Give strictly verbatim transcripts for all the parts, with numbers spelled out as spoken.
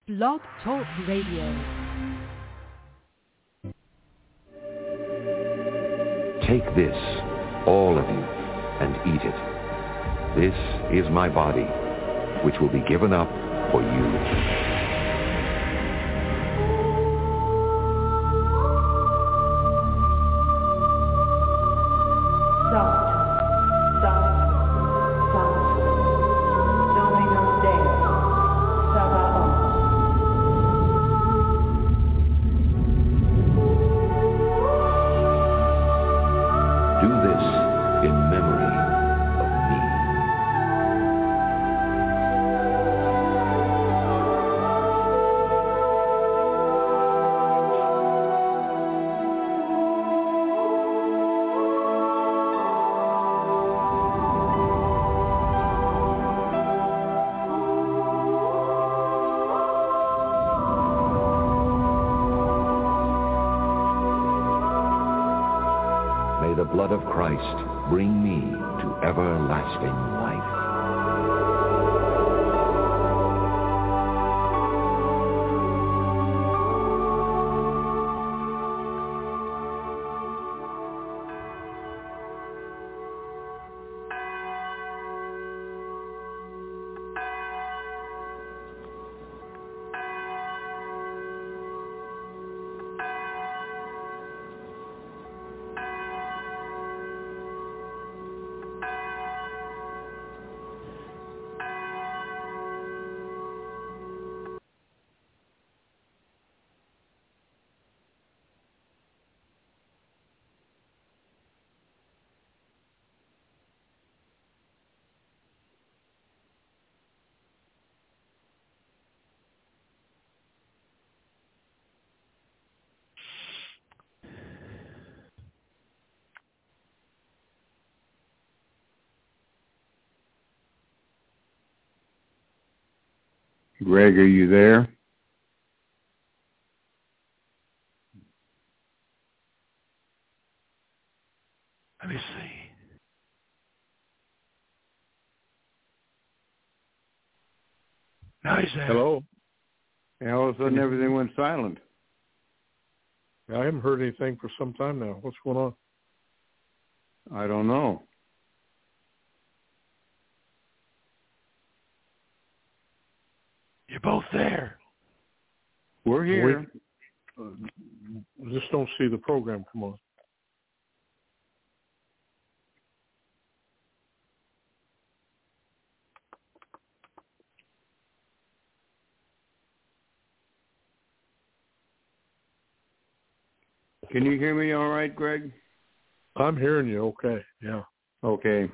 Blog Talk Radio. Take this, all of you, and eat it. This is my body, which will be given up for you. The blood of Christ bring me to everlasting life. Greg, are you there? Let me see. Now he's there. Hello? And all of a sudden everything went silent. I haven't heard anything for some time now. What's going on? I don't know. You're both there. We're here. We uh, just don't see the program come on. Can you hear me all right, Greg? I'm hearing you okay, yeah. Okay.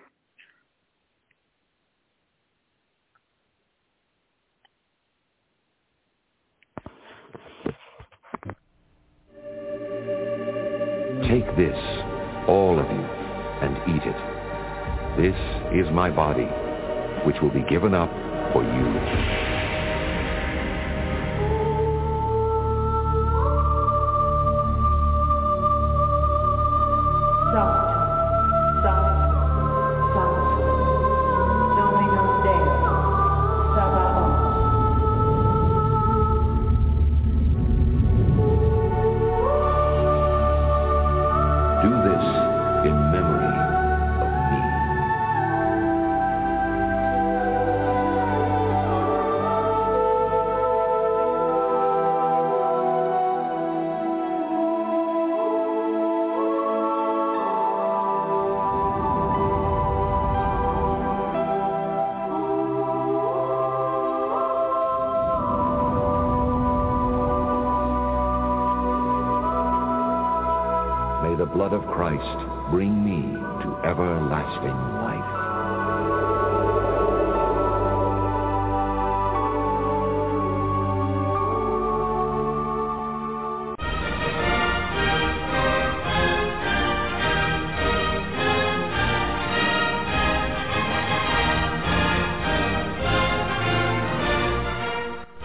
Take this, all of you, and eat it. This is my body, which will be given up for you. The blood of Christ bring me to everlasting life.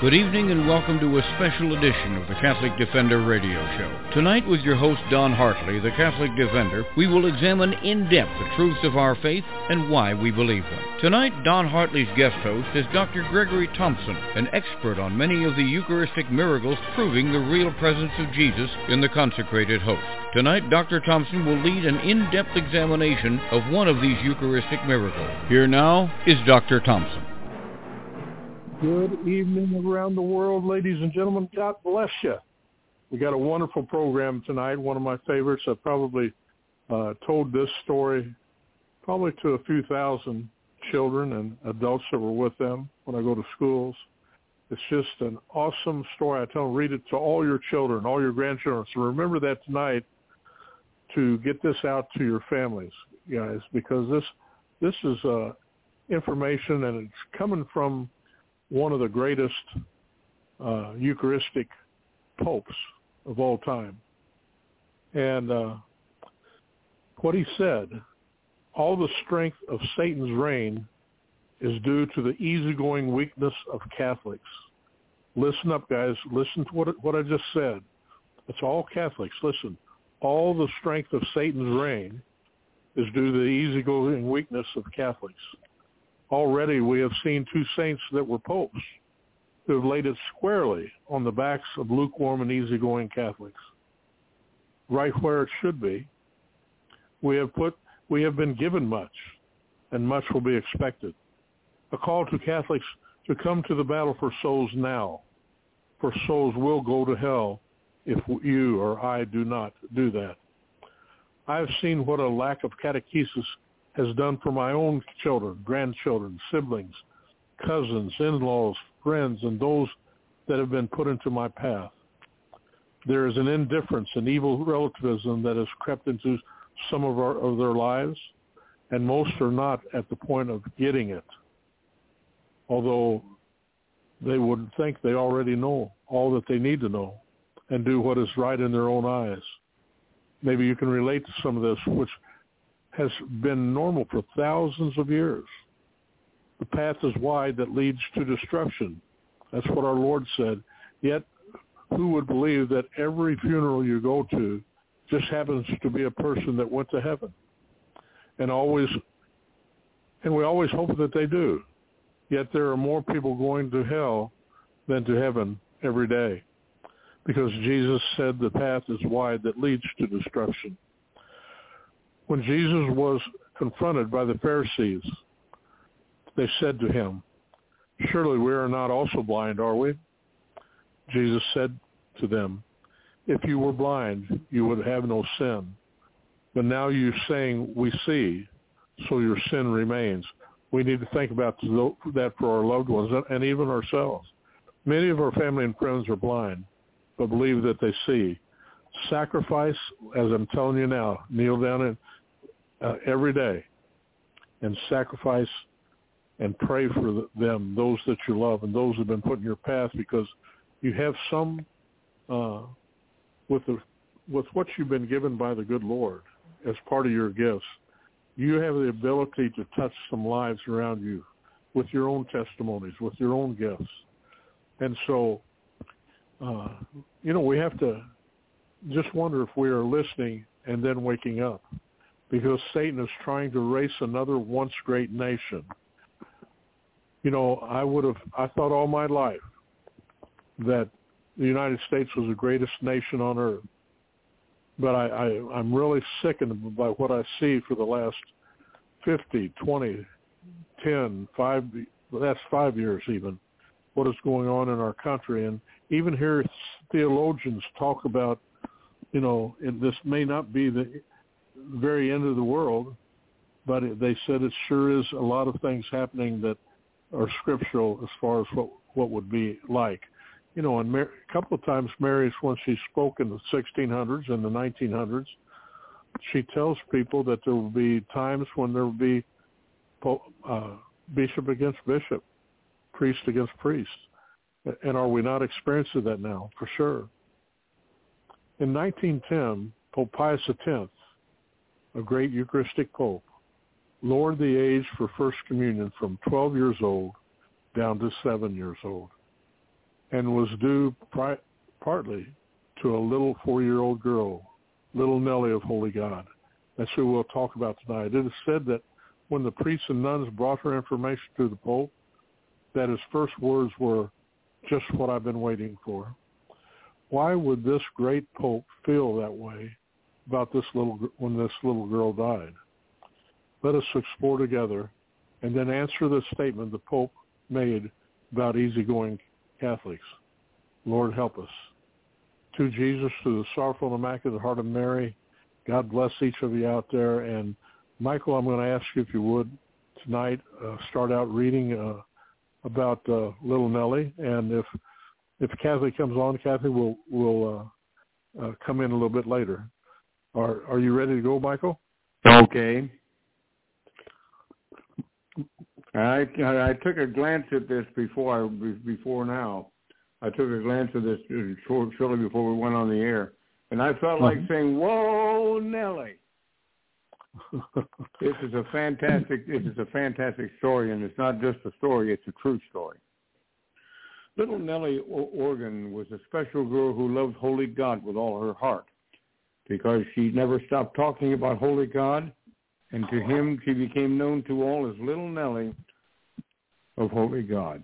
Good evening and welcome to a special edition of the Catholic Defender radio show. Tonight with your host Don Hartley, the Catholic Defender, we will examine in depth the truths of our faith and why we believe them. Tonight, Don Hartley's guest host is Doctor Gregory Thompson, an expert on many of the Eucharistic miracles proving the real presence of Jesus in the consecrated host. Tonight, Doctor Thompson will lead an in-depth examination of one of these Eucharistic miracles. Here now is Doctor Thompson. Good evening around the world, ladies and gentlemen. God bless you. We got a wonderful program tonight, one of my favorites. I've probably uh, told this story probably to a few thousand children and adults that were with them when I go to schools. It's just an awesome story. I tell them, read it to all your children, all your grandchildren. So remember that tonight to get this out to your families, guys, because this this is uh, information, and it's coming from one of the greatest uh, Eucharistic popes of all time. And uh, what he said, all the strength of Satan's reign is due to the easygoing weakness of Catholics. Listen up, guys. Listen to what, what I just said. It's all Catholics. Listen. All the strength of Satan's reign is due to the easygoing weakness of Catholics. Already we have seen two saints that were popes who have laid it squarely on the backs of lukewarm and easygoing Catholics, right where it should be. We have put, we have been given much, and much will be expected. A call to Catholics to come to the battle for souls now, for souls will go to hell if you or I do not do that. I've seen what a lack of catechesis has done for my own children, grandchildren, siblings, cousins, in-laws, friends, and those that have been put into my path. There is an indifference and evil relativism that has crept into some of, our, of their lives, and most are not at the point of getting it, although they would think they already know all that they need to know and do what is right in their own eyes. Maybe you can relate to some of this, which has been normal for thousands of years. The path is wide that leads to destruction. That's what our Lord said. Yet, who would believe that every funeral you go to just happens to be a person that went to heaven? And always, and we always hope that they do. Yet there are more people going to hell than to heaven every day, because Jesus said the path is wide that leads to destruction. When Jesus was confronted by the Pharisees, they said to him, "Surely we are not also blind, are we?" Jesus said to them, "If you were blind, you would have no sin. But now you're saying we see, so your sin remains." We need to think about that for our loved ones and even ourselves. Many of our family and friends are blind, but believe that they see. Sacrifice, as I'm telling you now, kneel down and uh, every day and sacrifice and pray for them, those that you love and those who have been put in your path, because you have some, uh, with the, with what you've been given by the good Lord as part of your gifts, you have the ability to touch some lives around you with your own testimonies, with your own gifts. And so, uh, you know, we have to just wonder if we are listening and then waking up, because Satan is trying to erase another once great nation. You know, I would have, I thought all my life that the United States was the greatest nation on earth. But I, I, I'm really sickened by what I see for the last fifty, twenty, ten, five, last five years even, what is going on in our country. And even here, theologians talk about, you know, and this may not be the very end of the world, but they said it sure is a lot of things happening that are scriptural as far as what, what would be like. You know, and Mary, a couple of times Mary, when she spoke in the sixteen hundreds and the nineteen hundreds, she tells people that there will be times when there will be uh, bishop against bishop, priest against priest. And are we not experiencing that now? For sure. In nineteen ten, Pope Pius X, a great Eucharistic Pope, lowered the age for First Communion from twelve years old down to seven years old. and was due pri- partly to a little four-year-old girl, little Nellie of Holy God. That's who we'll talk about tonight. It is said that when the priests and nuns brought her information to the Pope, that his first words were, "Just what I've been waiting for." Why would this great Pope feel that way about this little when this little girl died? Let us explore together and then answer the statement the Pope made about easygoing Catholics. Lord, help us. To Jesus, to the sorrowful and immaculate heart of Mary, God bless each of you out there. And Michael, I'm going to ask you if you would tonight uh, start out reading uh, about uh, little Nellie, and if if Kathy comes on, Kathy will will uh, uh, come in a little bit later. Are Are you ready to go, Michael? Okay. I I took a glance at this before I before now. I took a glance at this shortly before we went on the air, and I felt like uh-huh. saying, "Whoa, Nellie!" This is a fantastic. This is a fantastic story, and it's not just a story; it's a true story. Little Nellie Organ was a special girl who loved Holy God with all her heart, because she never stopped talking about Holy God, and to him she became known to all as Little Nellie of Holy God.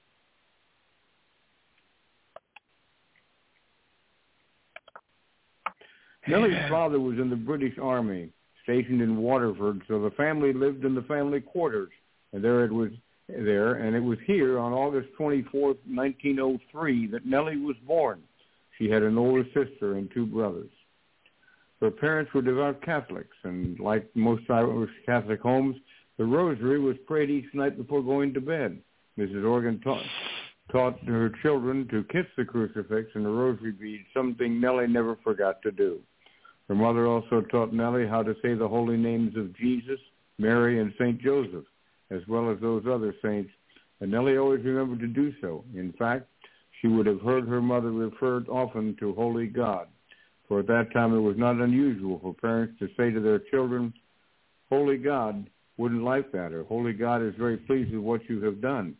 Nellie's father was in the British Army, stationed in Waterford, so the family lived in the family quarters, and there it was there, and it was here on August twenty-fourth, nineteen oh three, that Nellie was born. She had an older sister and two brothers. Her parents were devout Catholics, and like most Irish Catholic homes, the rosary was prayed each night before going to bed. Missus Organ taught, taught her children to kiss the crucifix and the rosary beads, something Nellie never forgot to do. Her mother also taught Nellie how to say the holy names of Jesus, Mary, and Saint Joseph, as well as those other saints, and Nellie always remembered to do so. In fact, she would have heard her mother refer often to Holy God, for at that time it was not unusual for parents to say to their children, "Holy God wouldn't like that," or "Holy God is very pleased with what you have done."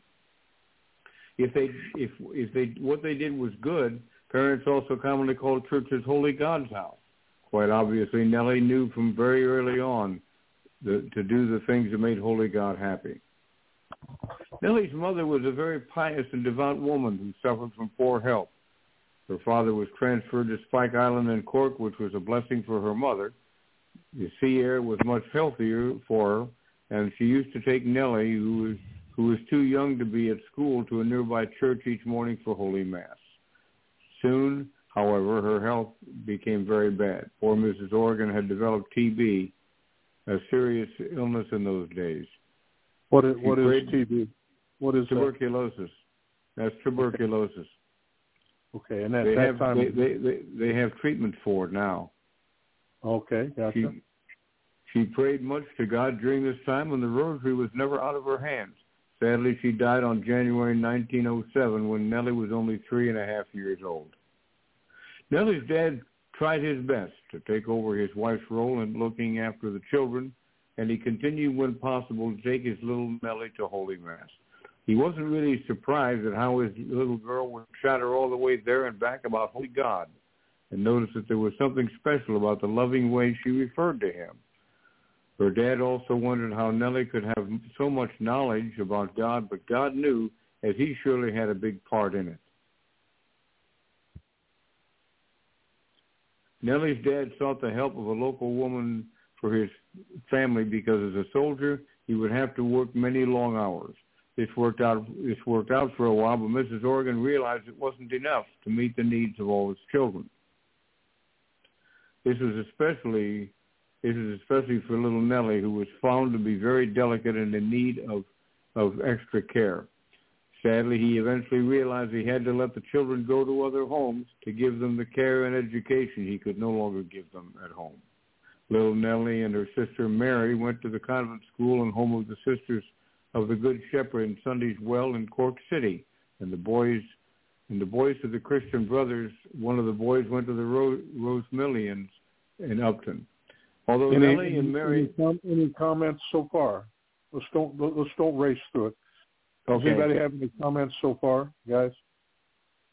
If they, if if they, what they did was good, parents also commonly called churches Holy God's house. Quite obviously, Nellie knew from very early on the, to do the things that made Holy God happy. Nellie's mother was a very pious and devout woman who suffered from poor health. Her father was transferred to Spike Island in Cork, which was a blessing for her mother. The sea air was much healthier for her, and she used to take Nellie, who was, who was too young to be at school, to a nearby church each morning for Holy Mass. Soon, however, her health became very bad. Poor Missus Organ had developed T B, a serious illness in those days. What is, what is T B? What is tuberculosis? That? That's tuberculosis. Okay, and at they that have, time they, they, they, they have treatment for it now. Okay, gotcha. She, she prayed much to God during this time, and the rosary was never out of her hands. Sadly, she died on January nineteen oh seven when Nellie was only three and a half years old. Nellie's dad tried his best to take over his wife's role in looking after the children, and he continued when possible to take his little Nellie to Holy Mass. He wasn't really surprised at how his little girl would chatter all the way there and back about Holy God, and noticed that there was something special about the loving way she referred to him. Her dad also wondered how Nellie could have so much knowledge about God, but God knew, as he surely had a big part in it. Nellie's dad sought the help of a local woman for his family because as a soldier, he would have to work many long hours. This worked out This worked out for a while, but Missus Organ realized it wasn't enough to meet the needs of all his children. This was especially this is especially for little Nellie, who was found to be very delicate and in need of, of extra care. Sadly, he eventually realized he had to let the children go to other homes to give them the care and education he could no longer give them at home. Little Nellie and her sister Mary went to the convent school and home of the Sisters of the Good Shepherd in Sunday's Well in Cork City, and the boys and the boys of the Christian Brothers. One of the boys went to the Rose, Rosemillions in Upton. Although any, Nellie any, and Mary, any, any comments so far? Let's don't let's don't race through it. Does okay. anybody have any comments so far, guys?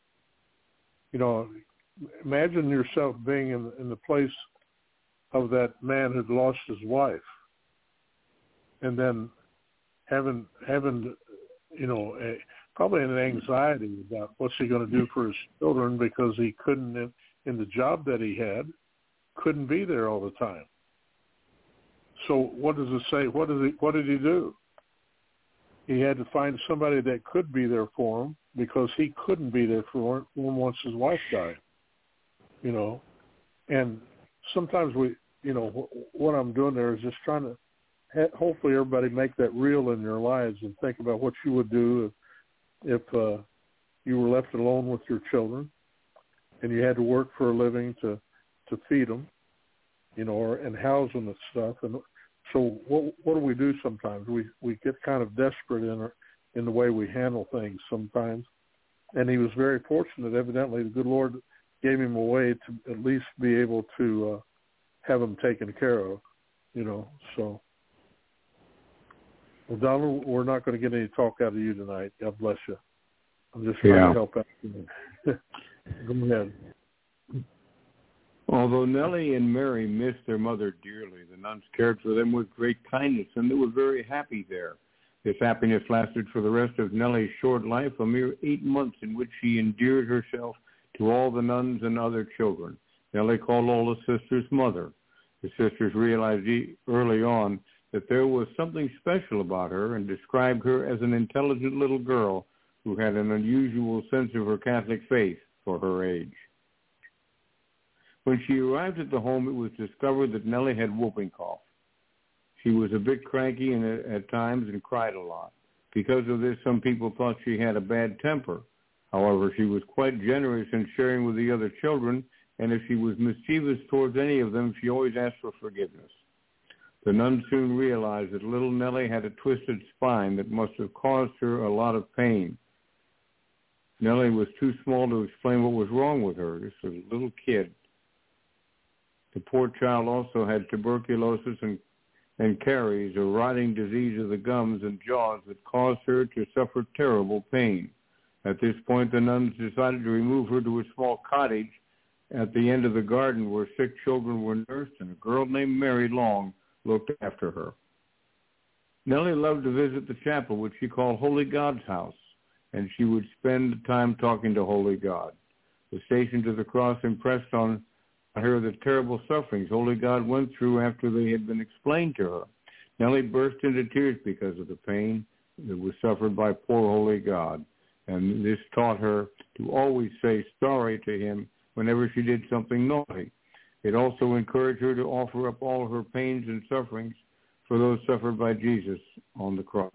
you know, imagine yourself being in, in the place of that man who'd lost his wife, and then having, having you know, a, probably an anxiety about what's he going to do for his children because he couldn't, in, in the job that he had, couldn't be there all the time. So what does it say? What does he, what did he do? He had to find somebody that could be there for him because he couldn't be there for him once his wife died, you know. And sometimes we, you know, what I'm doing there is just trying to ha- hopefully everybody make that real in your lives and think about what you would do if, if uh, you were left alone with your children and you had to work for a living to, to feed them, you know, or, and house them and stuff. And so what what do we do sometimes? We we get kind of desperate in our, in the way we handle things sometimes. And he was very fortunate. Evidently, the good Lord gave him a way to at least be able to uh, have him taken care of, you know. So, well, Donald, we're not going to get any talk out of you tonight. God bless you. I'm just trying yeah. to help out. Go ahead. Although Nellie and Mary missed their mother dearly, the nuns cared for them with great kindness, and they were very happy there. This happiness lasted for the rest of Nellie's short life, a mere eight months in which she endeared herself to all the nuns and other children. Nellie called all the sisters mother. The sisters realized early on that there was something special about her and described her as an intelligent little girl who had an unusual sense of her Catholic faith for her age. When she arrived at the home, it was discovered that Nellie had whooping cough. She was a bit cranky and at times and cried a lot. Because of this, some people thought she had a bad temper. However, she was quite generous in sharing with the other children, and if she was mischievous towards any of them, she always asked for forgiveness. The nuns soon realized that little Nellie had a twisted spine that must have caused her a lot of pain. Nellie was too small to explain what was wrong with her. This was a little kid. The poor child also had tuberculosis and, and caries, a rotting disease of the gums and jaws that caused her to suffer terrible pain. At this point, the nuns decided to remove her to a small cottage at the end of the garden where sick children were nursed, and a girl named Mary Long looked after her. Nellie loved to visit the chapel, which she called Holy God's house, and she would spend time talking to Holy God. The Station to the Cross impressed on her the terrible sufferings Holy God went through after they had been explained to her. Nellie burst into tears because of the pain that was suffered by poor Holy God, and this taught her to always say sorry to him whenever she did something naughty. It also encouraged her to offer up all her pains and sufferings for those suffered by Jesus on the cross.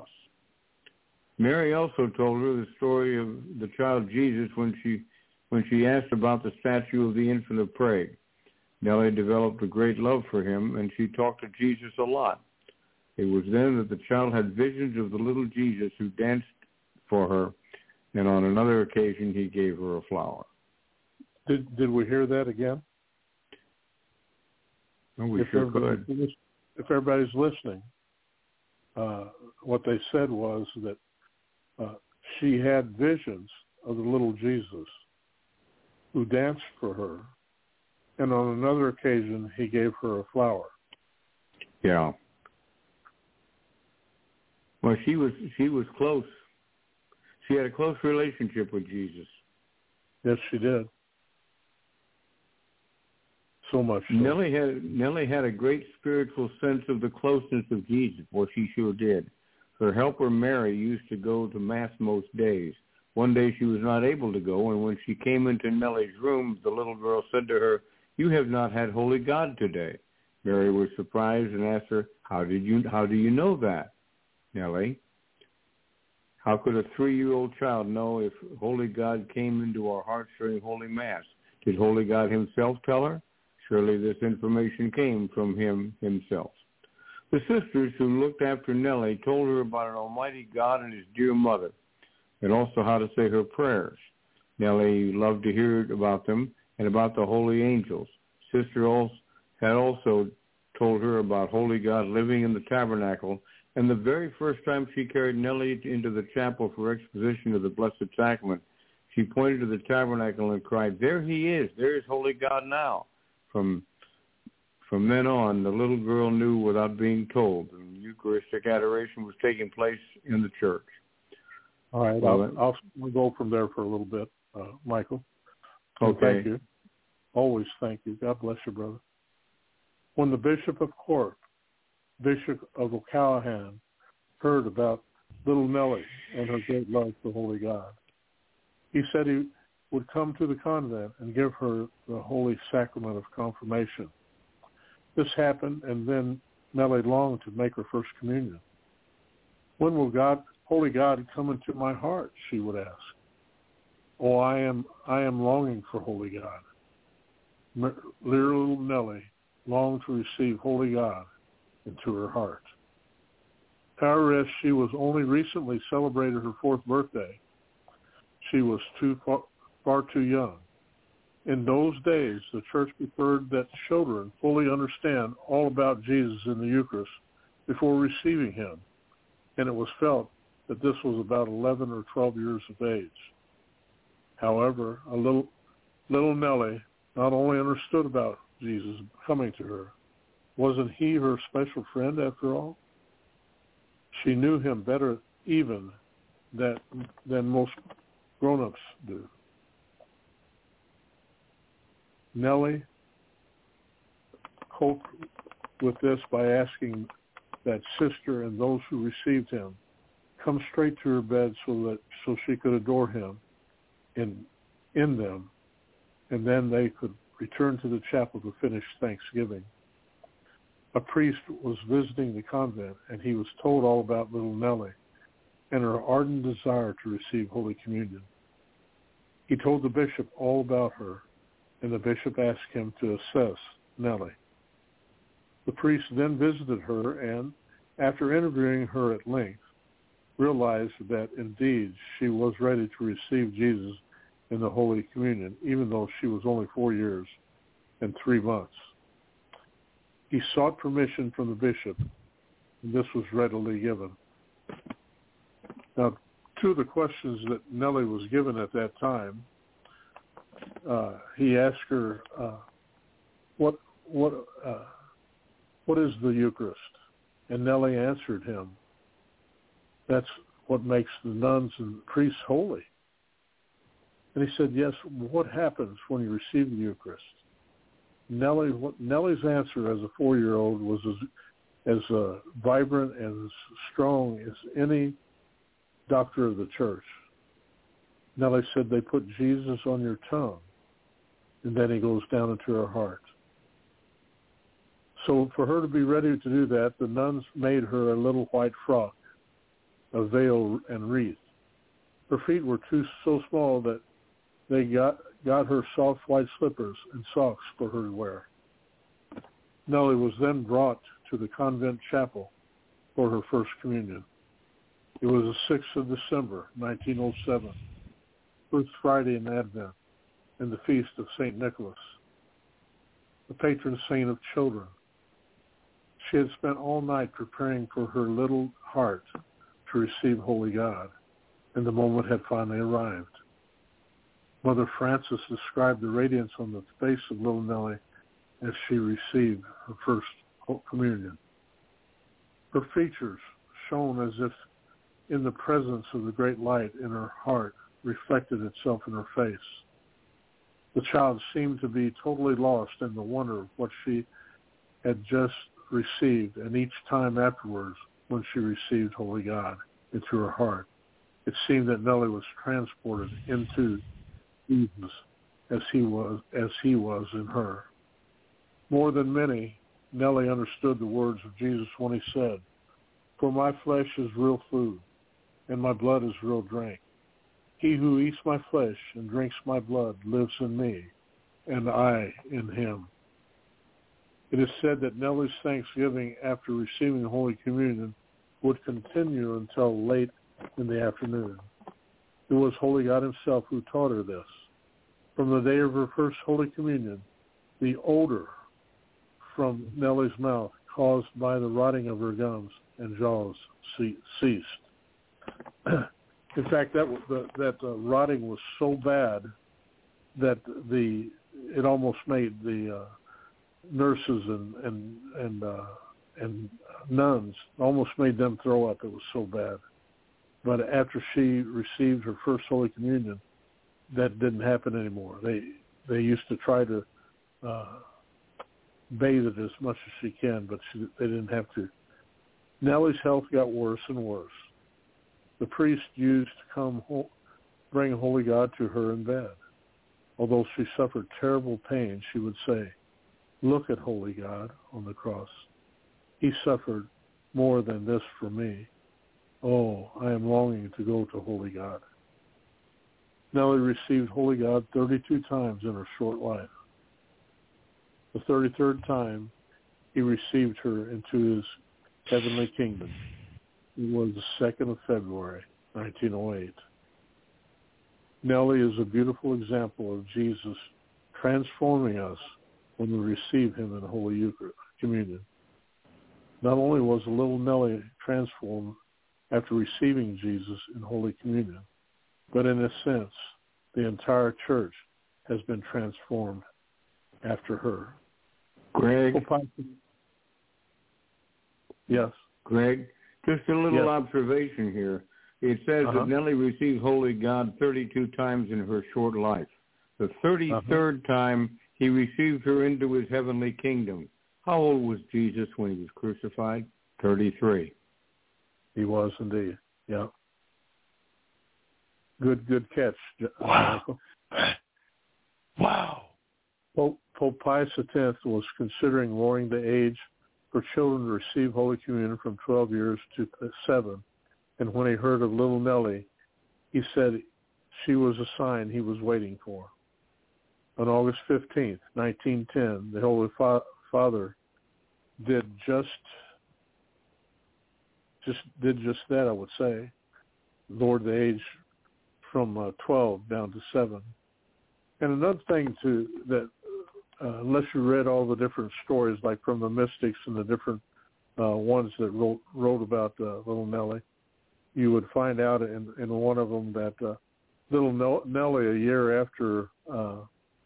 Mary also told her the story of the child Jesus when she when she asked about the statue of the infant of Prague. Nellie developed a great love for him, and she talked to Jesus a lot. It was then that the child had visions of the little Jesus who danced for her, and on another occasion he gave her a flower. Did did we hear that again? Oh, we if sure could. If everybody's listening, uh, what they said was that uh, she had visions of the little Jesus who danced for her, and on another occasion he gave her a flower. Yeah. Well, she was she was close. She had a close relationship with Jesus. Yes, she did. So much so. Nellie had Nellie had a great spiritual sense of the closeness of Jesus. Well, she sure did. Her helper Mary used to go to Mass most days. One day she was not able to go, and when she came into Nellie's room, the little girl said to her, "You have not had Holy God today." Mary was surprised and asked her, "How did you? How do you know that, Nellie?" How could a three-year-old child know if Holy God came into our hearts during Holy Mass? Did Holy God himself tell her? Surely this information came from him himself. The sisters who looked after Nellie told her about an almighty God and his dear mother, and also how to say her prayers. Nellie loved to hear about them and about the holy angels. Sister also had also told her about Holy God living in the tabernacle, and the very first time she carried Nellie into the chapel for exposition of the Blessed Sacrament, she pointed to the tabernacle and cried, "There he is. There is holy God now." From from then on, the little girl knew without being told, and Eucharistic adoration was taking place in the church. All right, Well, I'll, I'll we'll go from there for a little bit, uh, Michael. Okay. Thank you. Always thank you. God bless you, brother. When the Bishop of Cork, Bishop of O'Callahan, heard about little Nellie and her great love for Holy God, he said he would come to the convent and give her the holy sacrament of confirmation. This happened, and then Nellie longed to make her first communion. When will God, Holy God, come into my heart? She would ask. Oh, I am, I am longing for Holy God. Little Nellie longed to receive Holy God into her heart. However, as she was only recently celebrated her fourth birthday, she was too far, far too young. In those days, the church preferred that children fully understand all about Jesus in the Eucharist before receiving him, and it was felt that this was about eleven or twelve years of age. However, a little, little Nellie not only understood about Jesus coming to her, wasn't he her special friend after all? She knew him better even that, than most grown-ups do. Nellie coped with this by asking that sister and those who received him come straight to her bed so that so she could adore him in in them, and then they could return to the chapel to finish Thanksgiving. A priest was visiting the convent, and he was told all about little Nellie and her ardent desire to receive Holy Communion. He told the bishop all about her, and the bishop asked him to assess Nellie. The priest then visited her and, after interviewing her at length, realized that indeed she was ready to receive Jesus in the Holy Communion, even though she was only four years and three months. He sought permission from the bishop, and this was readily given. Now, two of the questions that Nellie was given at that time, uh, he asked her, uh, "What, what, uh, what is the Eucharist?" And Nellie answered him, "That's what makes the nuns and priests holy." And he said, "Yes, what happens when you receive the Eucharist?" Nellie, what, Nellie's answer as a four-year-old was as, as uh, vibrant and as strong as any doctor of the church. Nellie said, "They put Jesus on your tongue, and then he goes down into her heart." So for her to be ready to do that, the nuns made her a little white frock, a veil and wreath. Her feet were too so small that they got, got her soft white slippers and socks for her to wear. Nellie was then brought to the convent chapel for her first communion. It was the sixth of December, nineteen oh seven, First Friday in Advent, and the feast of Saint Nicholas, the patron saint of children. She had spent all night preparing for her little heart to receive Holy God, and the moment had finally arrived. Mother Frances described the radiance on the face of little Nellie as she received her first communion. Her features shone as if in the presence of the great light in her heart reflected itself in her face. The child seemed to be totally lost in the wonder of what she had just received, and each time afterwards when she received Holy God into her heart, it seemed that Nellie was transported into Jesus as he was as he was in her. More than many, Nellie understood the words of Jesus when he said, "For my flesh is real food, and my blood is real drink. He who eats my flesh and drinks my blood lives in me, and I in him." It is said that Nellie's thanksgiving after receiving Holy Communion would continue until late in the afternoon. It was Holy God himself who taught her this. From the day of her first Holy Communion, the odor from Nellie's mouth caused by the rotting of her gums and jaws ceased. In fact, that the, that uh, rotting was so bad that the it almost made the uh, nurses and and and uh, and nuns almost made them throw up. It was so bad. But after she received her first Holy Communion, that didn't happen anymore. They they used to try to uh, bathe it as much as she can, but she, they didn't have to. Nellie's health got worse and worse. The priest used to come ho- bring Holy God to her in bed. Although she suffered terrible pain, she would say, "Look at Holy God on the cross. He suffered more than this for me. Oh, I am longing to go to Holy God." Nellie received Holy God thirty-two times in her short life. The thirty-third time, he received her into his heavenly kingdom. It was the second of February, nineteen oh eight. Nellie is a beautiful example of Jesus transforming us when we receive him in Holy Eucharist, Communion. Not only was little Nellie transformed after receiving Jesus in Holy Communion, but in a sense, the entire church has been transformed after her. Greg? Yes? Greg, just a little yes. observation here. It says uh-huh. that Nellie received Holy God thirty-two times in her short life. The thirty-third uh-huh. time he received her into his heavenly kingdom. How old was Jesus when he was crucified? thirty-three. He was indeed, yeah. Good, good catch. Wow. Wow. Pope, Pope Pius X was considering lowering the age for children to receive Holy Communion from twelve years to seven. And when he heard of little Nellie, he said she was a sign he was waiting for. On August fifteenth, nineteen ten, the Holy Fa- Father did just just did just that, I would say, lowered the age from uh, twelve down to seven. And another thing to that, uh, unless you read all the different stories, like from the mystics and the different uh, ones that wrote wrote about uh, little Nellie, you would find out in, in one of them that uh, little Nellie, a year after uh,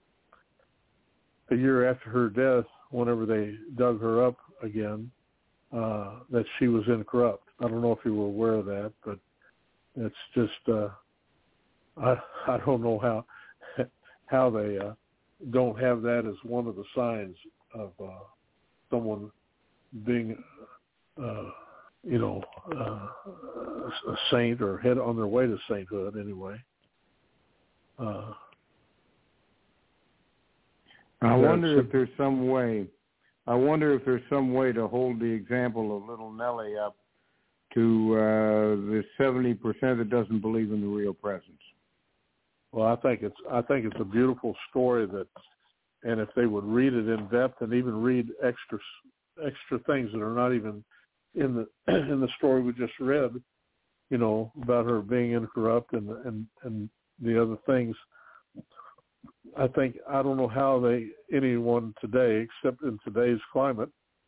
a year after her death, whenever they dug her up again, uh, that she was incorrupt. I don't know if you were aware of that, but it's just uh, I I don't know how how they uh, don't have that as one of the signs of uh, someone being uh, you know uh, a saint or head on their way to sainthood anyway. Uh, I wonder if there's some way. I wonder if there's some way to hold the example of little Nellie up to uh, the seventy percent that doesn't believe in the real presence. Well, I think it's I think it's a beautiful story that, and if they would read it in depth and even read extra extra things that are not even in the in the story we just read, you know, about her being incorrupt and and and the other things. I think I don't know how they anyone today, except in today's climate,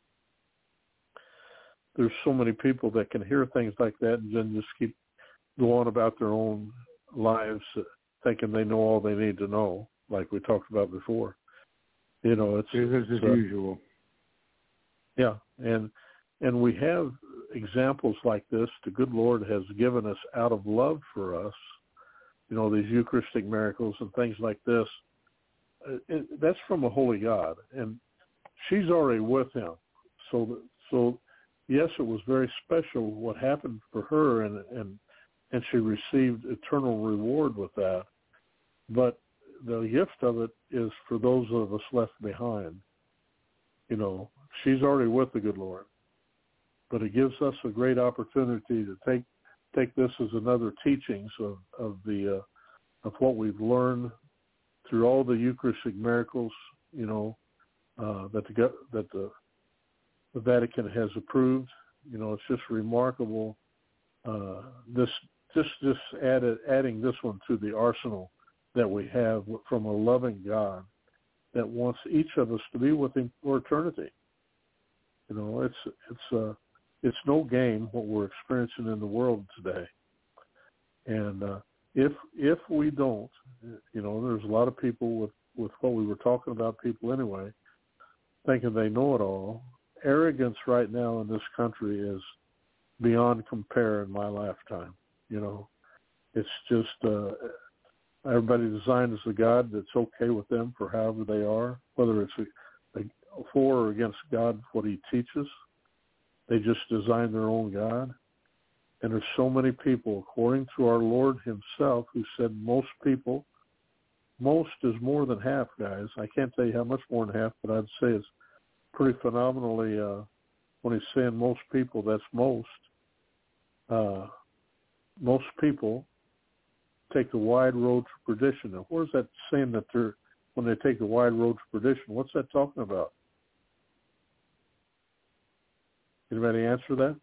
there's so many people that can hear things like that and then just keep going about their own lives, thinking they know all they need to know, like we talked about before. You know, it's business as uh, usual. Yeah, and and we have examples like this. The good Lord has given us out of love for us. You know, these Eucharistic miracles and things like this. It, that's from a holy God, and she's already with him. So, so yes, it was very special what happened for her, and and and she received eternal reward with that. But the gift of it is for those of us left behind. You know, she's already with the good Lord, but it gives us a great opportunity to take take this as another teachings of of the uh, of what we've learned through all the Eucharistic miracles, you know, uh, that the that the, the Vatican has approved. You know, it's just remarkable. Uh, this just just added adding this one to the arsenal that we have from a loving God that wants each of us to be with him for eternity. You know, it's it's uh, it's no game what we're experiencing in the world today. And uh, if if we don't, you know, there's a lot of people with, with what we were talking about, people anyway, thinking they know it all. Arrogance right now in this country is beyond compare in my lifetime. You know, it's just uh, everybody designed as a God that's okay with them for however they are, whether it's a, a, for or against God, what he teaches. They just design their own God. And there's so many people, according to our Lord himself, who said most people, most is more than half, guys. I can't tell you how much more than half, but I'd say it's pretty phenomenally, uh, when he's saying most people, that's most. Uh, most people take the wide road to perdition. Now, where's that saying that they're, when they take the wide road to perdition, what's that talking about? Anybody answer that?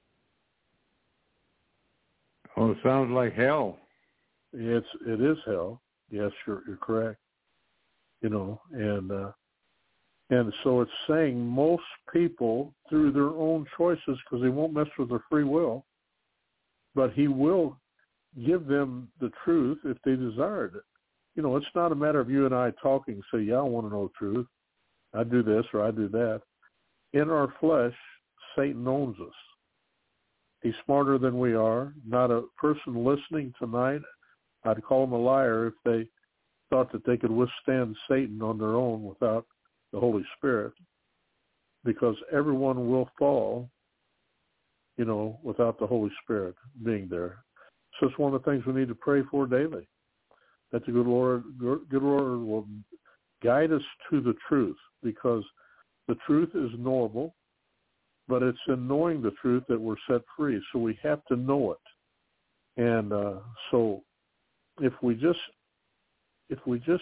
Oh, it sounds like hell. It's it is hell. Yes, you're you're correct. You know, and uh, and so it's saying most people through their own choices, because he won't mess with their free will, but he will give them the truth if they desire it. You know, it's not a matter of you and I talking, say, yeah, I want to know the truth. I do this or I do that. In our flesh, Satan owns us. He's smarter than we are. Not a person listening tonight, I'd call them a liar if they thought that they could withstand Satan on their own without the Holy Spirit, because everyone will fall, you know, without the Holy Spirit being there. So it's one of the things we need to pray for daily, that the good Lord, good Lord will guide us to the truth, because the truth is knowable, but it's in knowing the truth that we're set free. So we have to know it. And uh, so if we just if we just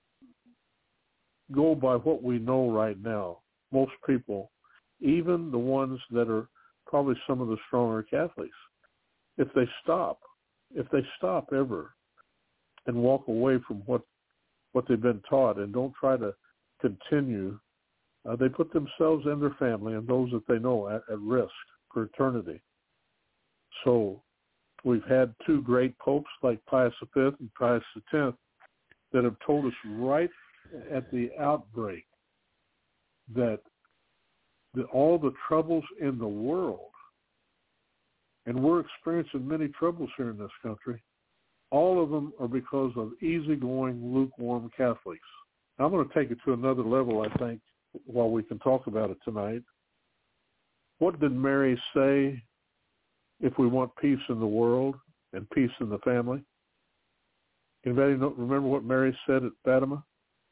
go by what we know right now, most people, even the ones that are probably some of the stronger Catholics, if they stop, if they stop ever and walk away from what what they've been taught and don't try to continue, Uh, they put themselves and their family and those that they know at, at risk for eternity. So we've had two great popes like Pius the Fifth and Pius the Tenth that have told us right at the outbreak that the, all the troubles in the world, and we're experiencing many troubles here in this country, all of them are because of easygoing, lukewarm Catholics. I'm going to take it to another level, I think, while we can talk about it tonight. What did Mary say if we want peace in the world and peace in the family? Anybody know, remember what Mary said at Fatima?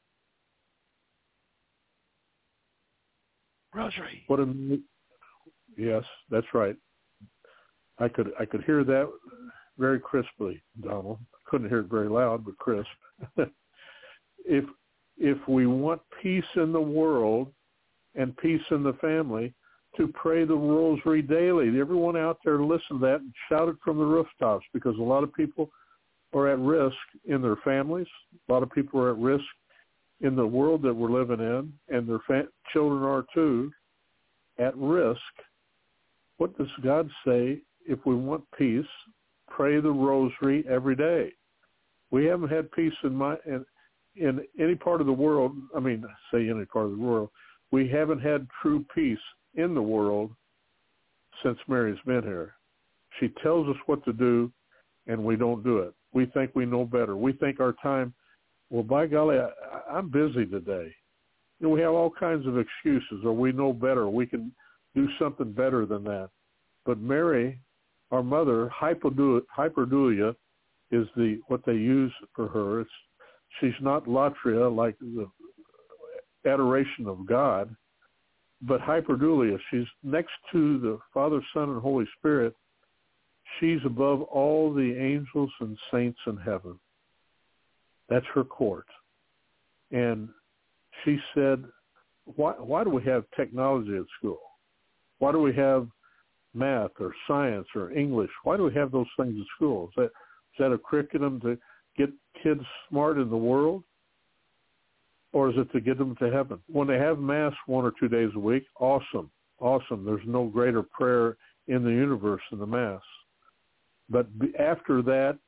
Rosary. What a, yes, that's right. I could I could hear that very crisply, Donald. I couldn't hear it very loud, but crisp. if If we want peace in the world and peace in the family, to pray the rosary daily. Everyone out there listen to that and shout it from the rooftops, because a lot of people are at risk in their families. A lot of people are at risk in the world that we're living in, and their fa- children are too, at risk. What does God say? If we want peace, pray the rosary every day. We haven't had peace in my... In, in any part of the world, I mean, say any part of the world, we haven't had true peace in the world since Mary's been here. She tells us what to do, and we don't do it. We think we know better. We think our time, well, by golly, I, I'm busy today. You know, we have all kinds of excuses, or we know better. We can do something better than that. But Mary, our mother, hyperdulia is the what they use for her. It's She's not latria, like the adoration of God, but hyperdulia. She's next to the Father, Son, and Holy Spirit. She's above all the angels and saints in heaven. That's her court. And she said, why, why do we have technology at school? Why do we have math or science or English? Why do we have those things at school? Is that, is that a curriculum to get kids smart in the world, or is it to get them to heaven? When they have Mass one or two days a week, awesome, awesome. There's no greater prayer in the universe than the Mass. But after that,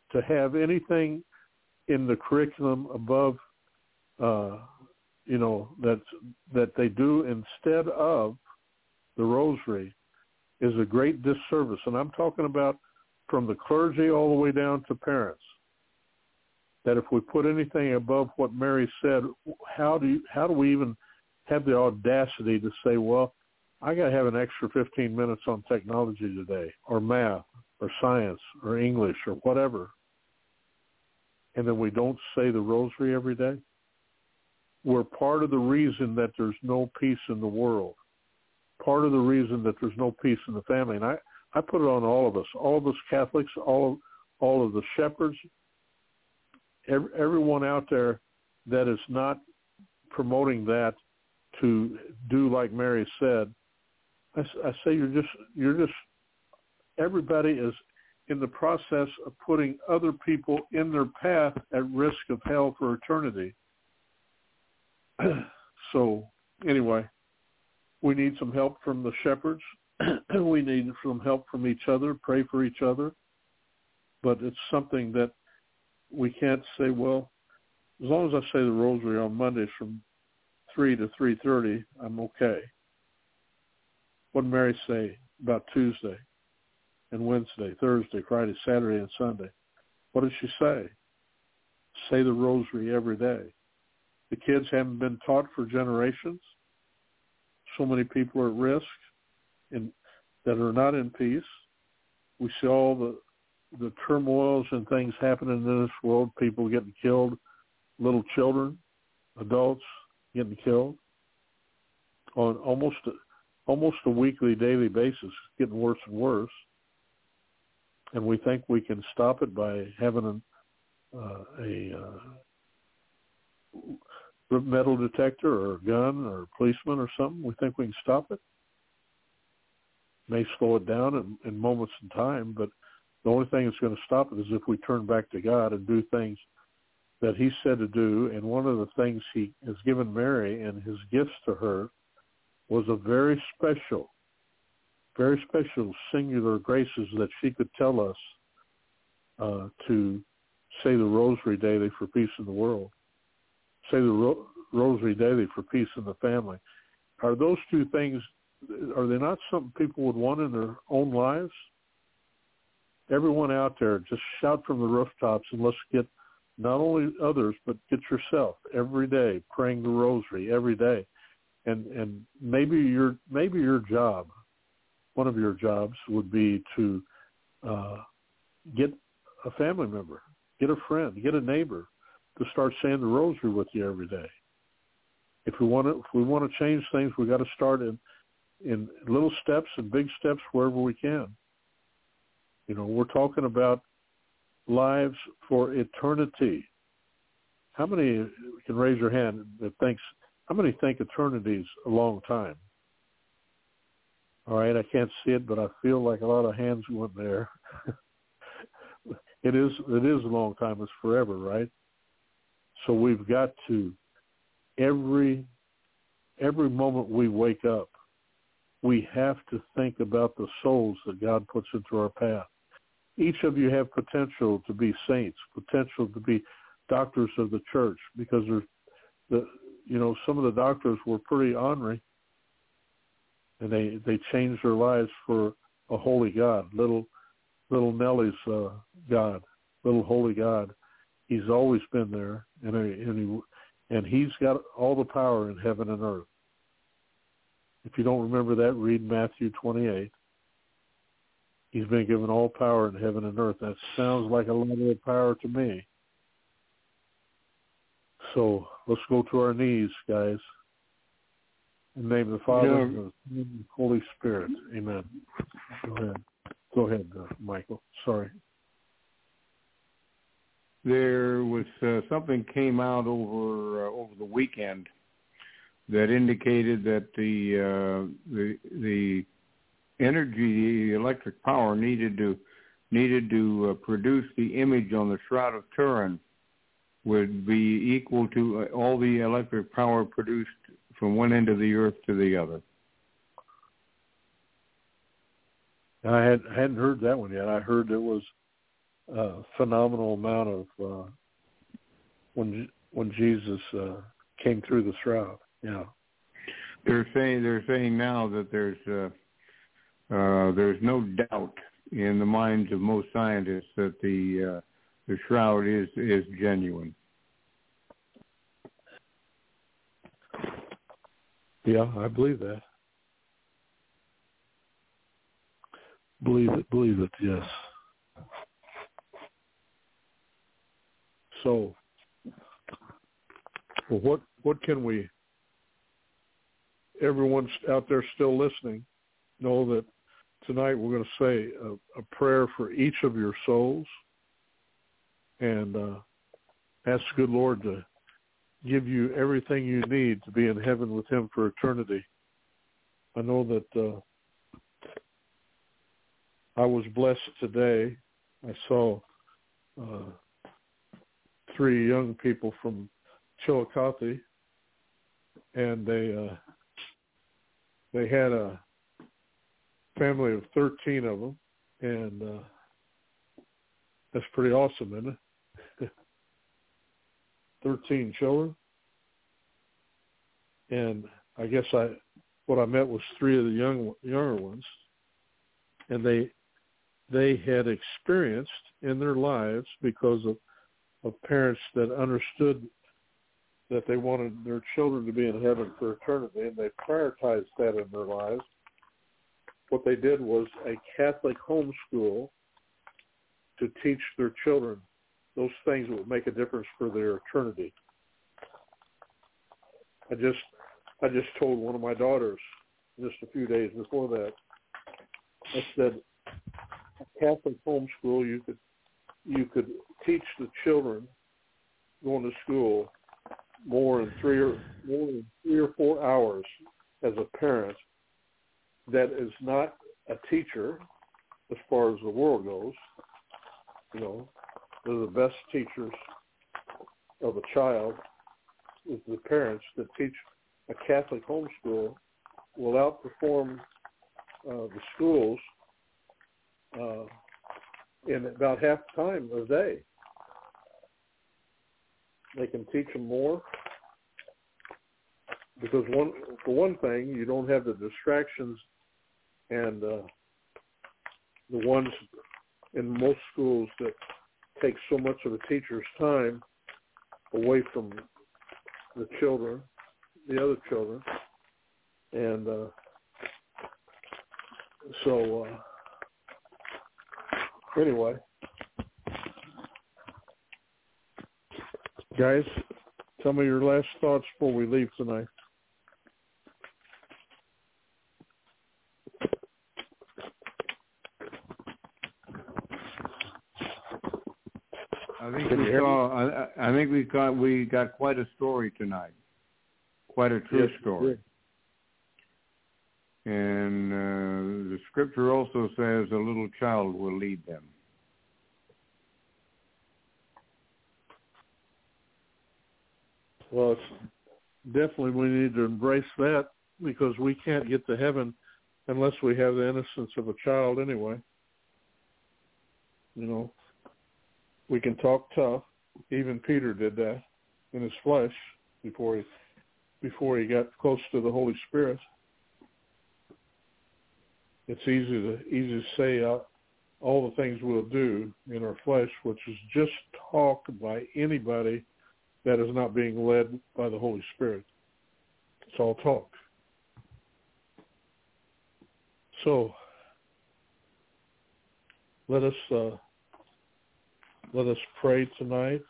to have anything in the curriculum above, uh, you know, that that they do instead of the rosary is a great disservice. And I'm talking about from the clergy all the way down to parents. That if we put anything above what Mary said, how do you, how do we even have the audacity to say, well, I got to have an extra fifteen minutes on technology today, or math, or science, or English, or whatever, and then we don't say the rosary every day? We're part of the reason that there's no peace in the world, part of the reason that there's no peace in the family. And I, I put it on all of us, all of us Catholics, all of, all of the shepherds, every, everyone out there that is not promoting that to do like Mary said. I, I say you're just, you're just, everybody is in the process of putting other people in their path at risk of hell for eternity. So anyway, we need some help from the shepherds. We need some help from each other, pray for each other. But it's something that we can't say, well, as long as I say the rosary on Mondays from three to three thirty, I'm okay. What did Mary say about Tuesday and Wednesday, Thursday, Friday, Saturday, and Sunday? What did she say? Say the rosary every day. The kids haven't been taught for generations. So many people are at risk and that are not in peace. We see all the the turmoils and things happening in this world, people getting killed, little children, adults getting killed on almost a, almost a weekly, daily basis, getting worse and worse. And we think we can stop it by having an, uh, a uh, metal detector or a gun or a policeman or something. We think we can stop it. May slow it down in, in moments in time, but the only thing that's going to stop it is if we turn back to God and do things that he said to do. And one of the things he has given Mary and his gifts to her was a very special, very special singular graces that she could tell us uh, to say the rosary daily for peace in the world. Say the ro- rosary daily for peace in the family. Are those two things, are they not something people would want in their own lives? Everyone out there, just shout from the rooftops and let's get not only others, but get yourself every day praying the rosary every day. And and maybe your maybe your job, one of your jobs would be to uh, get a family member, get a friend, get a neighbor to start saying the rosary with you every day. If we want to, if we want to change things, we got to start in in little steps and big steps wherever we can. You know, we're talking about lives for eternity. How many can raise your hand that thinks, how many think eternity's a long time? All right, I can't see it, but I feel like a lot of hands went there. It is, it is a long time. It's forever, right? So we've got to, every, every moment we wake up, we have to think about the souls that God puts into our path. Each of you have potential to be saints, potential to be doctors of the church, because there's the, you know, some of the doctors were pretty ornery, and they, they changed their lives for a holy God, little little Nellie's uh, God, little holy God. He's always been there, and and he, and he's got all the power in heaven and earth. If you don't remember that, read Matthew twenty-eight. He's been given all power in heaven and earth. That sounds like a lot of power to me. So let's go to our knees, guys. In the name of the Father, you know, and of the Holy Spirit. Amen. Go ahead. Go ahead, uh, Michael. Sorry. There was uh, something came out over uh, over the weekend that indicated that the uh, the the energy, the electric power needed to needed to uh, produce the image on the Shroud of Turin would be equal to uh, all the electric power produced from one end of the earth to the other. I had hadn't heard that one yet. I heard it was uh, phenomenal amount of uh, when when Jesus uh, came through the shroud. Yeah, they're saying they're saying now that there's uh, uh, there's no doubt in the minds of most scientists that the uh, the shroud is is genuine. Yeah, I believe that. Believe it, believe it, yes. So, well, what what can we, everyone out there still listening, know that tonight we're going to say a, a prayer for each of your souls and uh, ask the good Lord to give you everything you need to be in heaven with him for eternity. I know that uh, I was blessed today. I saw uh, three young people from Chillicothe, and they uh, they had a family of thirteen of them, and uh, that's pretty awesome, isn't it? thirteen children, and I guess I what I met was three of the young younger ones, and they they had experienced in their lives because of, of parents that understood that they wanted their children to be in heaven for eternity, and they prioritized that in their lives. What they did was a Catholic homeschool to teach their children those things that would make a difference for their eternity. I just I just told one of my daughters just a few days before that, I said, a Catholic homeschool, you could you could teach the children going to school more than three or more than three or four hours as a parent that is not a teacher as far as the world goes. You know, they're the best teachers of a child is the parents that teach. A Catholic homeschool will outperform uh, the schools uh, in about half the time of the day. They can teach them more because, one for one thing, you don't have the distractions and uh, the ones in most schools that take so much of a teacher's time away from the children, the other children. And uh, so, uh, anyway, guys, tell me your last thoughts before we leave tonight. I think we saw. I, I think we got we got quite a story tonight, quite a true yes, story. And uh, the scripture also says, "A little child will lead them." Well, it's definitely we need to embrace that because we can't get to heaven unless we have the innocence of a child anyway. You know, we can talk tough. Even Peter did that in his flesh before he before he got close to the Holy Spirit. It's easy to easy to say uh, all the things we'll do in our flesh, which is just talk by anybody that is not being led by the Holy Spirit. It's all talk. So let us uh, let us pray tonight,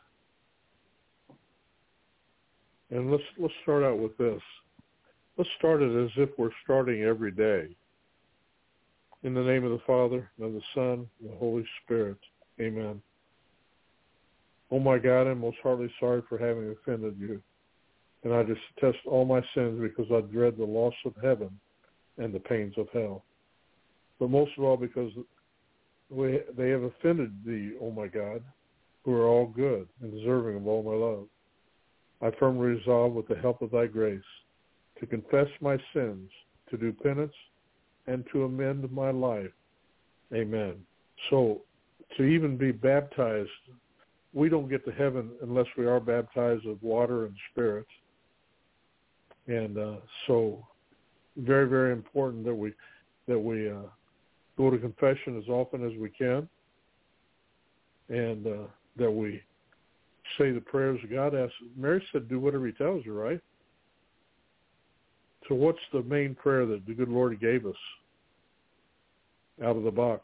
and let's let's start out with this. Let's start it as if we're starting every day. In the name of the Father, and of the Son, and the Holy Spirit. Amen. Oh my God, I'm most heartily sorry for having offended you. And I just detest all my sins because I dread the loss of heaven and the pains of hell. But most of all because we, they have offended thee, oh my God, who are all good and deserving of all my love. I firmly resolve with the help of thy grace to confess my sins, to do penance, and to amend my life. Amen. So to even be baptized. We don't get to heaven unless we are baptized of water and spirit. And uh, so very, very important that we that we uh, go to confession as often as we can, and uh, that we say the prayers God asks. Mary said, do whatever he tells you, right? So what's the main prayer that the good Lord gave us out of the box?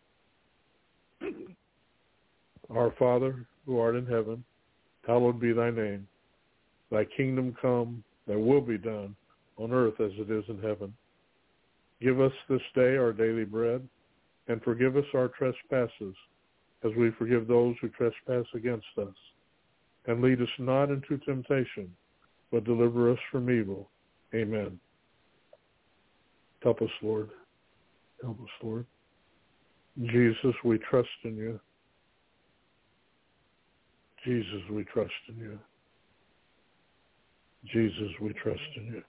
Our Father, who art in heaven, hallowed be thy name. Thy kingdom come, thy will be done on earth as it is in heaven. Give us this day our daily bread, and forgive us our trespasses, as we forgive those who trespass against us. And lead us not into temptation, but deliver us from evil. Amen. Help us, Lord. Help us, Lord. Jesus, we trust in you. Jesus, we trust in you. Jesus, we trust in you.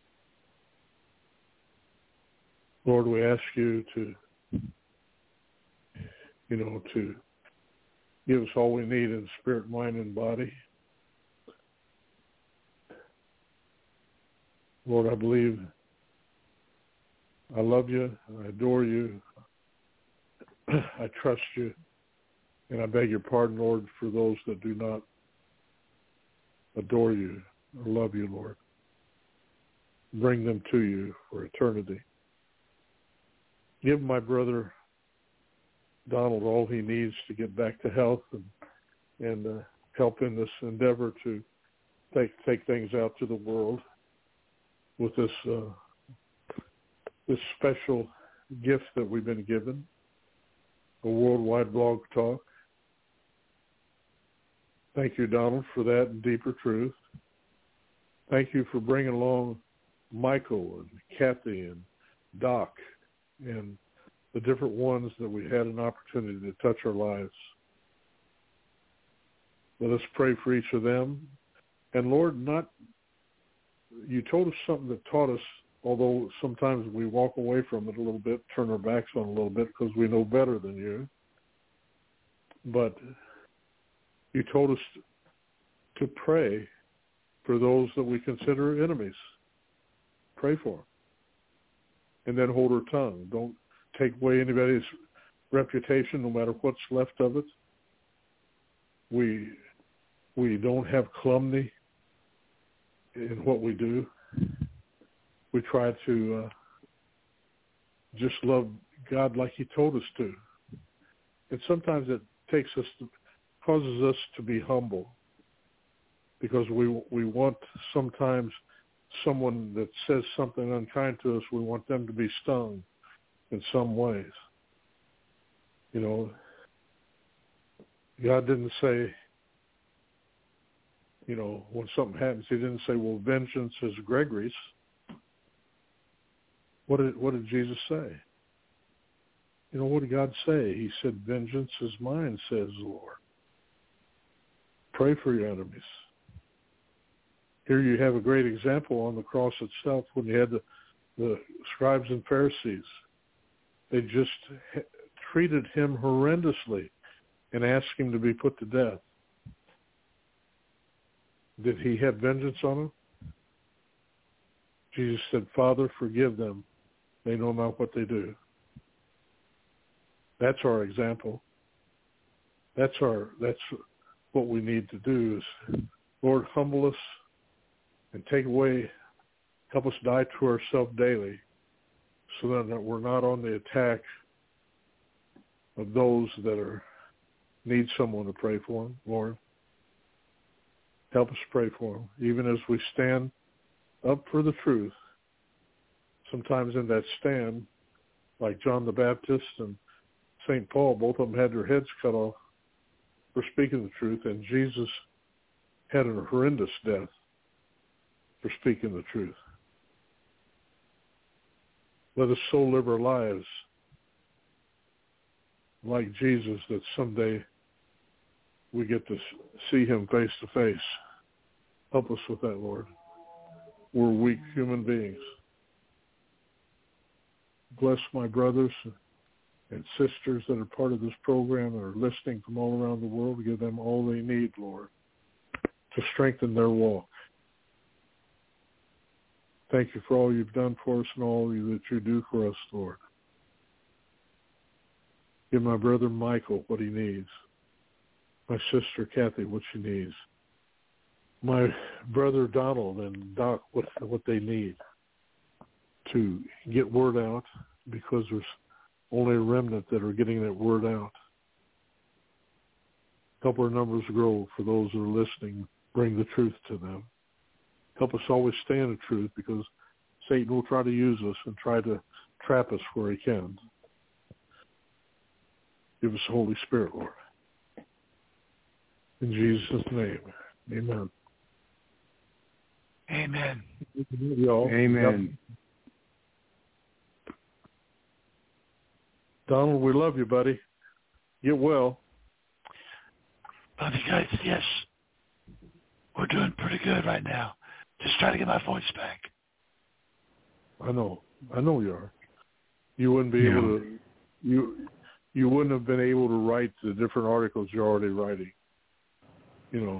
Lord, we ask you to, you know, to give us all we need in spirit, mind, and body. Lord, I believe I love you, I adore you, I trust you, and I beg your pardon, Lord, for those that do not adore you or love you, Lord. Bring them to you for eternity. Give my brother Donald all he needs to get back to health and and uh, help in this endeavor to take take things out to the world with this uh, this special gift that we've been given, a worldwide blog talk. Thank you, Donald, for that and deeper truth. Thank you for bringing along Michael and Kathy and Doc and the different ones that we had an opportunity to touch our lives. Let us pray for each of them. And Lord, not you told us something that taught us, although sometimes we walk away from it a little bit, turn our backs on it a little bit because we know better than you. But you told us to pray for those that we consider enemies. Pray for them. And then hold our tongue. Don't take away anybody's reputation, no matter what's left of it. We we don't have calumny in what we do. We try to uh, just love God like he told us to. And sometimes it takes us to, causes us to be humble, because we we want sometimes someone that says something unkind to us, we want them to be stung in some ways. You know, God didn't say, you know, when something happens, he didn't say, well, vengeance is Gregory's. What did what did Jesus say? You know, what did God say? He said, vengeance is mine, says the Lord. Pray for your enemies. Here you have a great example on the cross itself when you had the, the scribes and Pharisees. They just ha- treated him horrendously and asked him to be put to death. Did he have vengeance on them? Jesus said, Father, forgive them. They know not what they do. That's our example. That's our. That's what we need to do is, Lord, humble us and take away, help us die to ourselves daily so that we're not on the attack of those that are need someone to pray for them, Lord. Help us pray for them, even as we stand up for the truth. Sometimes in that stand, like John the Baptist and Saint Paul, both of them had their heads cut off for speaking the truth, and Jesus had a horrendous death for speaking the truth. Let us so live our lives like Jesus that someday we get to see him face to face. Help us with that, Lord. We're weak human beings. Bless my brothers and sisters that are part of this program and are listening from all around the world. Give them all they need, Lord, to strengthen their walk. Thank you for all you've done for us and all that you do for us, Lord. Give my brother Michael what he needs. My sister Kathy what she needs. My brother Donald and Doc what what they need to get word out, because there's only a remnant that are getting that word out. Help our numbers grow for those that are listening. Bring the truth to them. Help us always stay in the truth, because Satan will try to use us and try to trap us where he can. Give us the Holy Spirit, Lord. In Jesus' name, amen. Amen. Y'all. Amen. Yep. Donald, we love you, buddy. Get well. Love you guys. Yes. We're doing pretty good right now. Just trying to get my voice back. I know. I know you are. You wouldn't be yeah. able to, you you wouldn't have been able to write the different articles you're already writing. You know.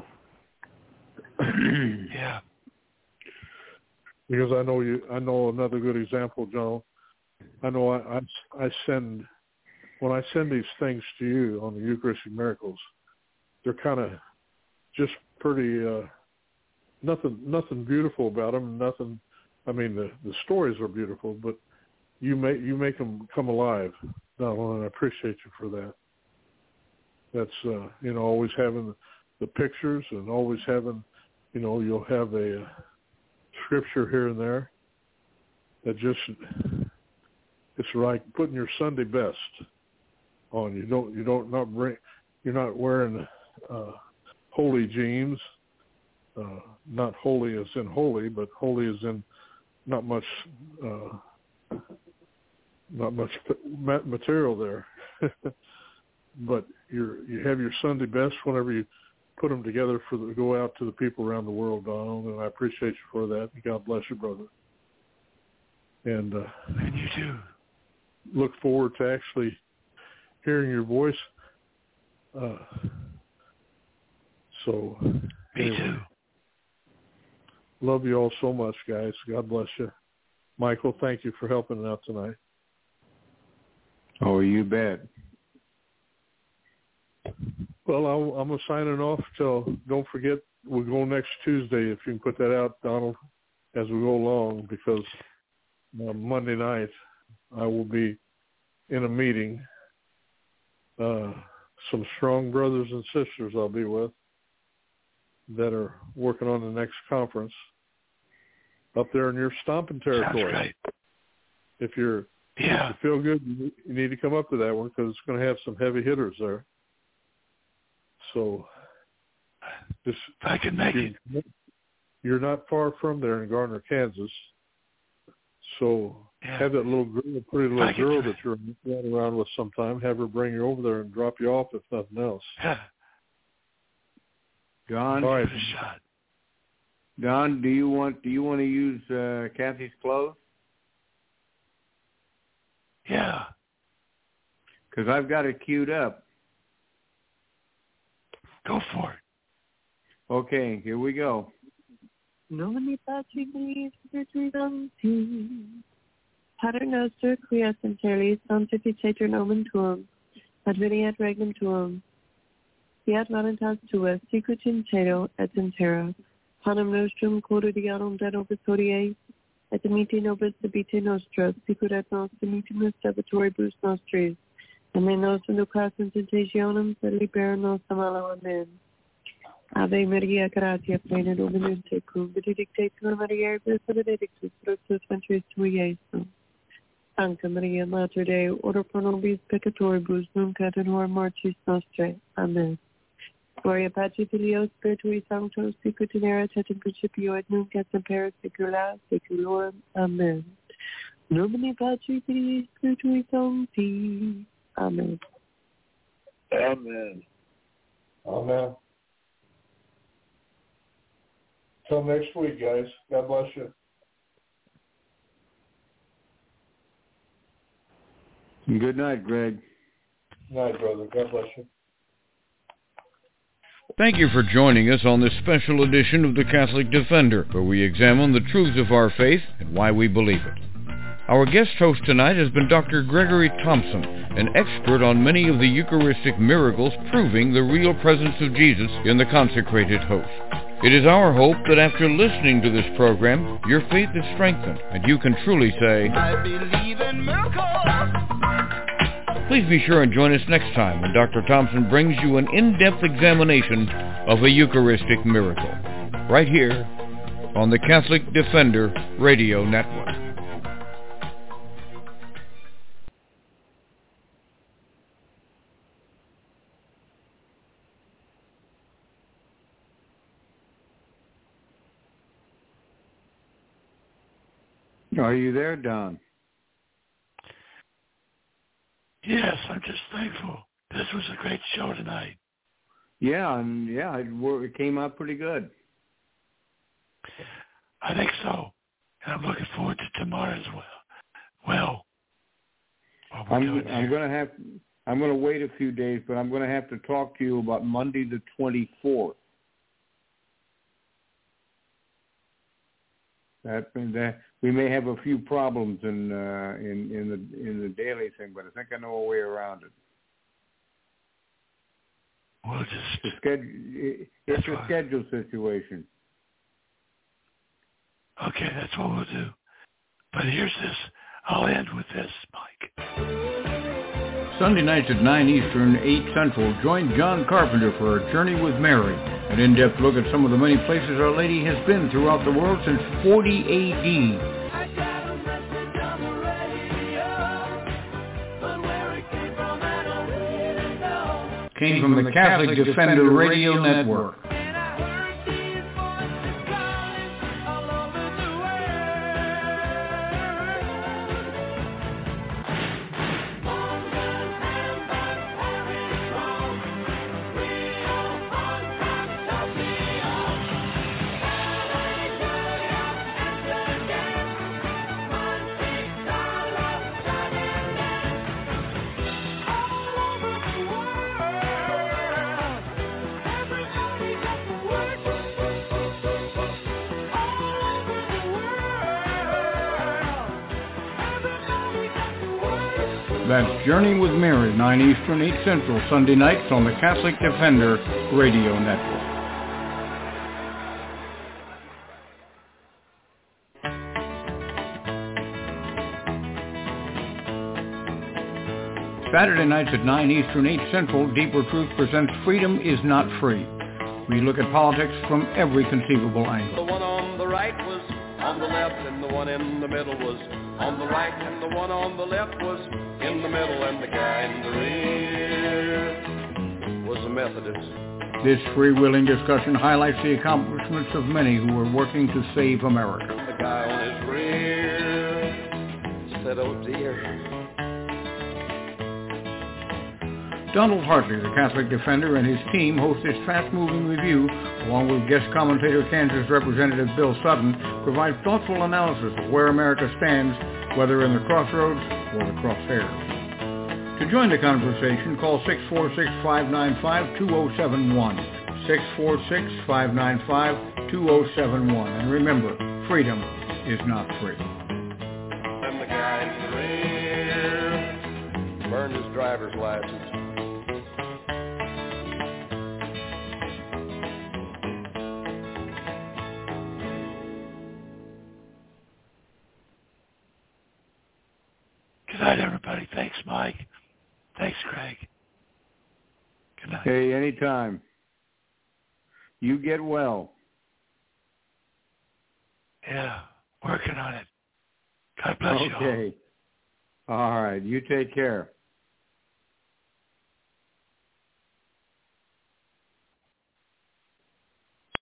Yeah. Because I know you. I know another good example, John. I know I, I I send when I send these things to you on the Eucharistic miracles, they're kind of just pretty. Uh, nothing nothing beautiful about them. Nothing. I mean, the the stories are beautiful, but you make you make them come alive, Donald, and I appreciate you for that. That's uh, you know, always having the, the pictures and always having, you know, you'll have a, a scripture here and there that just, it's like putting your Sunday best on. You don't you don't not bring you're not wearing uh, holy jeans, uh, not holy as in holy, but holy as in not much uh, not much material there. But you're you have your Sunday best whenever you put them together for the, go out to the people around the world, Donald, and I appreciate you for that. God bless you, brother. And uh, and you too. Look forward to actually hearing your voice. Uh, so, me anyway, too. Love you all so much, guys. God bless you. Michael, thank you for helping out tonight. Oh, you bet. Well, I'll, I'm signing off till, don't forget, we'll go next Tuesday, if you can put that out, Donald, as we go along, because uh, Monday night I will be in a meeting. Uh, some strong brothers and sisters I'll be with that are working on the next conference up there in your stomping territory. Sounds great. If you're yeah. if you feel good, you need to come up to that one, because it's going to have some heavy hitters there. So, just I can make you're, it. You're not far from there in Garner, Kansas. So yeah. have that little girl, pretty little girl can... that you're running around with sometime. Have her bring you over there and drop you off, if nothing else. Yeah. Don, all right. Shot. Don, do you want do you want to use uh, Kathy's clothes? Yeah. Because I've got it queued up. Go for it. Okay, here we go. Nomini Patri Spiritus Sancti, Pater Noster, quies in terris sanctificator nomen tuum, adveniat regnum tuum, fiat voluntas tua, sicut in cielo et in terra, panem nostrum quotidianum da nobis hodie, et dimitte nobis debite nostra, sicut et nos dimittimus debitoribus nostris, and me nos inducas in tentationem, sed libera nos a malo. Amen. Ave Maria, gratia plena, Dominus tecum, benedicta Maria, benedictus fructus ventris tui, Iesus. Sancta Maria, Mater Dei, ora pro nobis peccatoribus, nunc et in hora mortis nostrae. Amen. Gloria Patri Filio Spiritui Sancto, sicut in erat et in principio et nunc et semper saecula saeculorum. Amen. Nomine Patri Filii Spiritui Sancti. Amen. Amen. Amen. Till next week, guys. God bless you. Good night, Greg. Good night, brother. God bless you. Thank you for joining us on this special edition of the Catholic Defender, where we examine the truths of our faith and why we believe it. Our guest host tonight has been Doctor Gregory Thompson, an expert on many of the Eucharistic miracles proving the real presence of Jesus in the consecrated host. It is our hope that after listening to this program, your faith is strengthened and you can truly say, I believe in miracles. Please be sure and join us next time when Doctor Thompson brings you an in-depth examination of a Eucharistic miracle, right here on the Catholic Defender Radio Network. Are you there, Don? Yes, I'm just thankful. This was a great show tonight. Yeah, and yeah, it, it came out pretty good. I think so, and I'm looking forward to tomorrow as well. Well, I'm, I'm going to have, I'm going to wait a few days, but I'm going to have to talk to you about Monday the twenty-fourth. That that we may have a few problems in uh, in in the in the daily thing, but I think I know a way around it. We'll just the schedule, it's a schedule situation. Okay, that's what we'll do. But here's this. I'll end with this, Mike. Sunday nights at nine Eastern, eight Central, join John Carpenter for A Journey with Mary, an in-depth look at some of the many places Our Lady has been throughout the world since forty A D. Came from the Catholic Defender Radio Network. That's Journey with Mary, nine Eastern, eight Central, Sunday nights on the Catholic Defender Radio Network. Saturday nights at nine Eastern, eight Central, Deeper Truth presents Freedom is Not Free. We look at politics from every conceivable angle. The one on the right was on the left, and the one in the middle was on the right, and the one on the left was in the middle, and the guy in the rear was a Methodist. This freewheeling discussion highlights the accomplishments of many who are working to save America. The guy on his rear said, oh dear. Donald Hartley, the Catholic Defender, and his team host this fast-moving review, along with guest commentator Kansas Representative Bill Sutton, provide thoughtful analysis of where America stands, whether in the crossroads or the crosshairs. To join the conversation, call six four six, five nine five, two zero seven one, six four six, five nine five, two zero seven one. And remember, freedom is not free. And the guy in the rear burned his driver's license. Good night, everybody. Thanks, Mike. Thanks, Craig. Good night. Hey, anytime. You get well. Yeah, working on it. God bless you all. Okay. All right. You take care.